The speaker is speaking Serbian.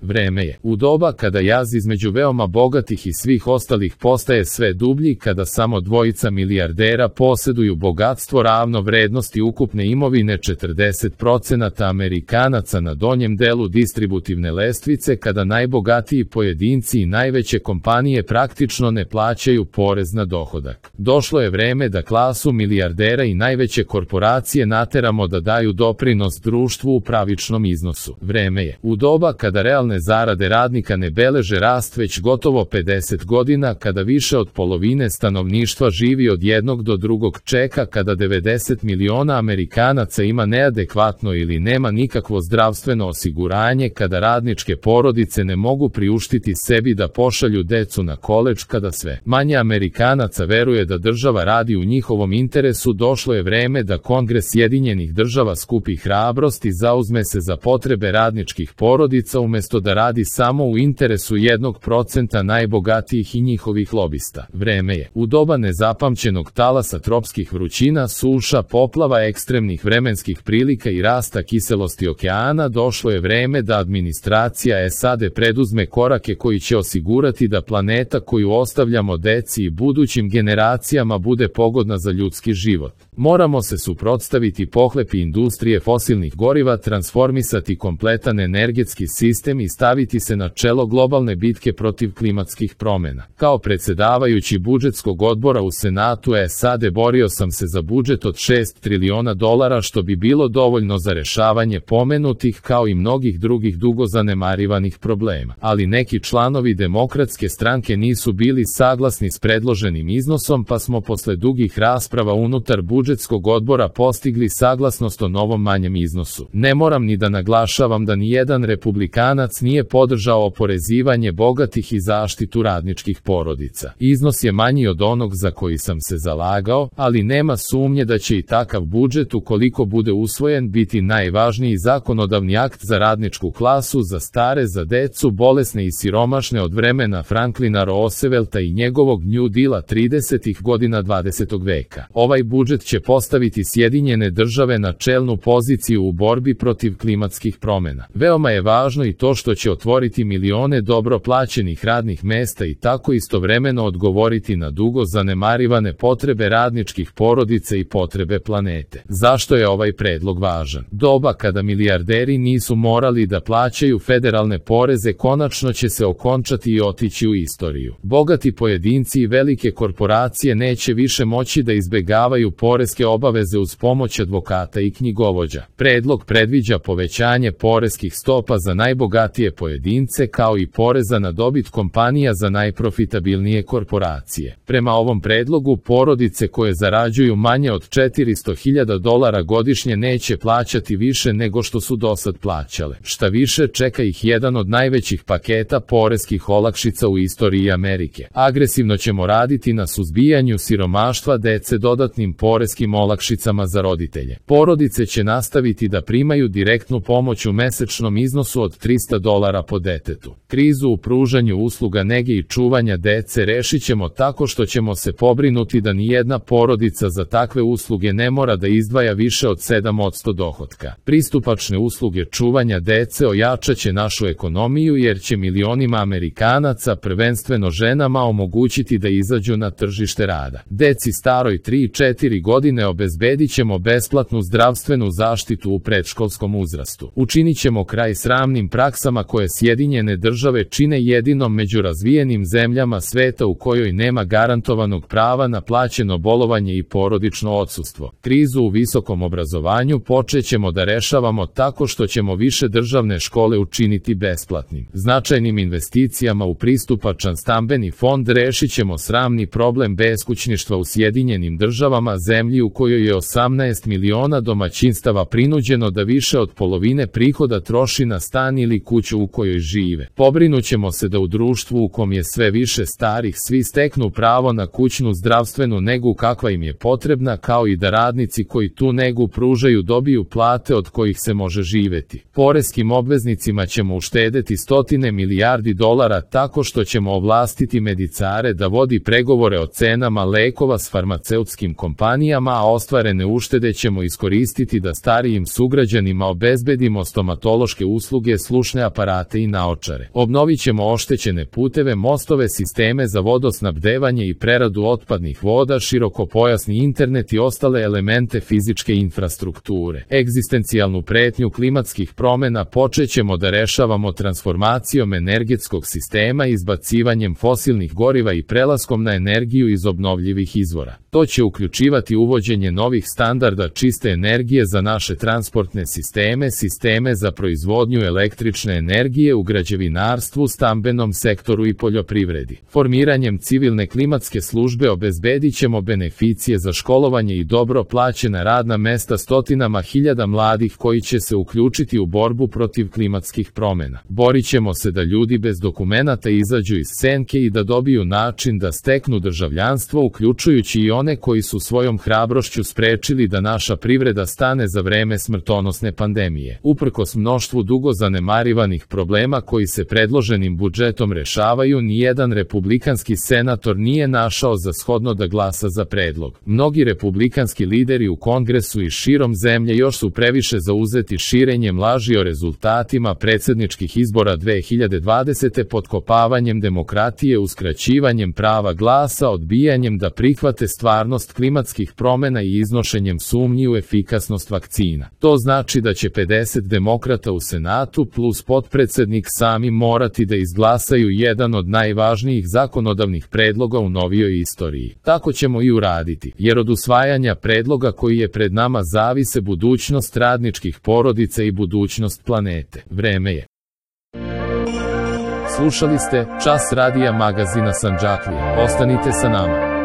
Vreme je. U doba kada jaz između veoma bogatih i svih ostalih postaje sve dublji, kada samo dvojica milijardera posjeduju bogatstvo ravno vrednosti ukupne imovine 40% Amerikanaca na donjem delu distributivne lestvice, kada najbogatiji pojedinci i najveće kompanije praktično ne plaćaju porez na dohodak. Došlo je vreme da klasu milijardera i najveće korporacije nateramo da daju doprinos društvu u pravičnom iznosu. Vreme je. U doba kada realne zarade radnika ne beleže rast već gotovo 50 godina, kada više od polovine stanovništva živi od jednog do drugog čeka, kada 90 miliona Amerikanaca ima neadekvatno ili nema nikakvo zdravstveno osiguranje, kada radničke porodice ne mogu priuštiti sebi da pošalju decu na koledž, kada sve manje Amerikanaca veruje da država radi u njihovom interesu, došlo je vreme da Kongres Sjedinjenih Država skupi hrabrost i zauzme se za potrebe radničkih porodica umjesto da radi samo u interesu 1% najbogatijih i njihovih lobista. Vreme je. U doba nezapamćenog talasa tropskih vrućina, suša, poplava, ekstremnih vremenskih prilika i rasta kiselosti okeana, došlo je vreme da administracija SAD preduzme korake koji će osigurati da planeta koju ostavljamo deci i budućim generacijama bude pogodna za ljudski život. Moramo se suprotstaviti pohlepi industrije fosilnih goriva, transformisati kompletan energetski sistem i staviti se na čelo globalne bitke protiv klimatskih promjena. Kao predsjedavajući budžetskog odbora u Senatu SAD borio sam se za budžet od $6 triliona, što bi bilo dovoljno za rešavanje pomenutih kao i mnogih drugih dugo zanemarivanih problema. Ali neki članovi Demokratske stranke nisu bili saglasni s predloženim iznosom, pa smo posle dugih rasprava unutar budžetskog odbora postigli saglasnost o novom manjem iznosu. Ne moram ni da naglašavam da nijedan republikanac nije podržao oporezivanje bogatih i zaštitu radničkih porodica. Iznos je manji od onog za koji sam se zalagao, ali nema sumnje da će i takav budžet, ukoliko bude usvojen, biti najvažniji zakonodavni akt za radničku klasu, za stare, za decu, bolesne i siromašne od vremena Franklina Roosevelta i njegovog New Deala 30. godina 20. veka. Ovaj budžet će postaviti Sjedinjene Države na čelnu poziciju u borbi protiv klimatskih promjena. Veoma je važno i to što će otvoriti milione dobro plaćenih radnih mesta i tako istovremeno odgovoriti na dugo zanemarivane potrebe radničkih porodica i potrebe planete. Zašto je ovaj predlog važan? Doba kada milijarderi nisu morali da plaćaju federalne poreze konačno će se okončati i otići u istoriju. Bogati pojedinci i velike korporacije neće više moći da izbegavaju poreske obaveze uz pomoć advokata i knjigovođa. Predlog predviđa povećanje poreskih stopa za najbogatije pojedince kao i poreza na dobit kompanija za najprofitabilnije korporacije. Prema ovom predlogu, porodice koje zarađuju manje od $400.000 godišnje neće plaćati više nego što su dosad plaćale. Šta više, čeka ih jedan od najvećih paketa poreskih olakšica u istoriji Amerike. Agresivno ćemo raditi na suzbijanju siromaštva dece dodatnim poreskim olakšicama za roditelje. Porodice će nastaviti da primaju direktnu pomoć u mesečnom iznosu od $300 po detetu. Krizu u pružanju usluga nege i čuvanja dece rešit ćemo tako što ćemo se pobrinuti da nijedna porodica za takve usluge ne mora da izdvaja više od 7% dohotka. Pristupačne usluge čuvanja dece ojačat će našu ekonomiju jer će milionima Amerikanaca, prvenstveno ženama, omogućiti da izađu na tržište rada. Deci staroj 3 i 4 godine obezbedit ćemo besplatnu zdravstvenu zaštitu u predškolskom uzrastu. Učinit ćemo kraj sramnim praksama koje Sjedinjene Države čine jedinom među razvijenim zemljama sveta u kojoj nema garantovanog prava na plaćeno bolovanje i porodično odsustvo. Krizu u visokom obrazovanju počećemo da rešavamo tako što ćemo više državne škole učiniti besplatnim. Značajnim investicijama u pristupačan stambeni fond rešit ćemo sramni problem beskućništva u Sjedinjenim Državama, zemlji u kojoj je 18 miliona domaćinstava prinuđeno da više od polovine prihoda troši na stan ili kuću u kojoj žive. Pobrinućemo se da u društvu u kom je sve više starih svi steknu pravo na kućnu zdravstvenu negu kakva im je potrebna, kao i da radnici koji tu negu pružaju dobiju plate od kojih se može živeti. Poreskim obveznicima ćemo uštedeti $100 milijardi tako što ćemo ovlastiti medicare da vodi pregovore o cenama lekova s farmaceutskim kompanijama, a ostvarene uštede ćemo iskoristiti da starijim sugrađanima obezbedimo stomatološke usluge, slušne aparate aparate i naočare. Obnovit ćemo oštećene puteve, mostove, sisteme za vodosnabdevanje i preradu otpadnih voda, širokopojasni internet i ostale elemente fizičke infrastrukture. Egzistencijalnu pretnju klimatskih promjena počećemo da rešavamo transformacijom energetskog sistema, izbacivanjem fosilnih goriva i prelaskom na energiju iz obnovljivih izvora. To će uključivati uvođenje novih standarda čiste energije za naše transportne sisteme, sisteme za proizvodnju električne energije u građevinarstvu, stambenom sektoru i poljoprivredi. Formiranjem civilne klimatske službe obezbedit ćemo beneficije za školovanje i dobro plaćena radna mesta stotinama hiljada mladih koji će se uključiti u borbu protiv klimatskih promjena. Borit ćemo se da ljudi bez dokumenata izađu iz senke i da dobiju način da steknu državljanstvo, uključujući i one koji su svojom hrabrošću sprečili da naša privreda stane za vreme smrtonosne pandemije. Uprkos mnoštvu dugo zanemarivanih problema koji se predloženim budžetom rešavaju, nijedan republikanski senator nije našao za shodno da glasa za predlog. Mnogi republikanski lideri u Kongresu i širom zemlje još su previše zauzeti širenjem laži o rezultatima predsjedničkih izbora 2020. potkopavanjem demokratije, uskraćivanjem prava glasa, odbijanjem da prihvate stvarnost klimatskih promjena i iznošenjem sumnji u efikasnost vakcina. To znači da će 50 demokrata u Senatu plus potpredsednik sami morati da izglasaju jedan od najvažnijih zakonodavnih predloga u novijoj istoriji. Tako ćemo i uraditi, jer od usvajanja predloga koji je pred nama zavise budućnost radničkih porodica i budućnost planete. Vreme je. Slušali ste Čas radija magazina Sandžaklija. Ostanite sa nama.